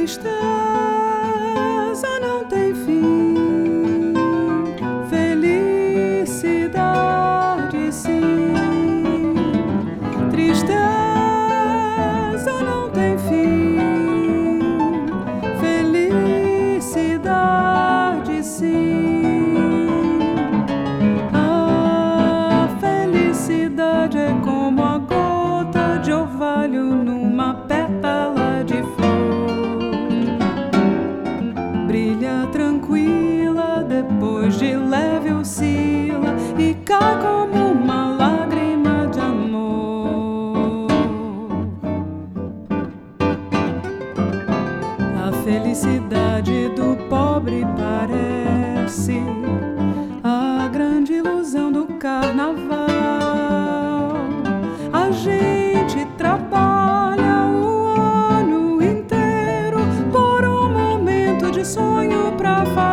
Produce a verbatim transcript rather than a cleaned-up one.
Tristeza não tem fim, felicidade sim. Tristeza não tem fim, felicidade sim. A felicidade é como a gota de orvalho numa pétala de flor. Brilha tranquila, depois de leve oscila e cai como uma lágrima de amor. A felicidade do pobre parece a grande ilusão do carnaval. A gente trabalha o ano inteiro por um momento de sonho pra fazer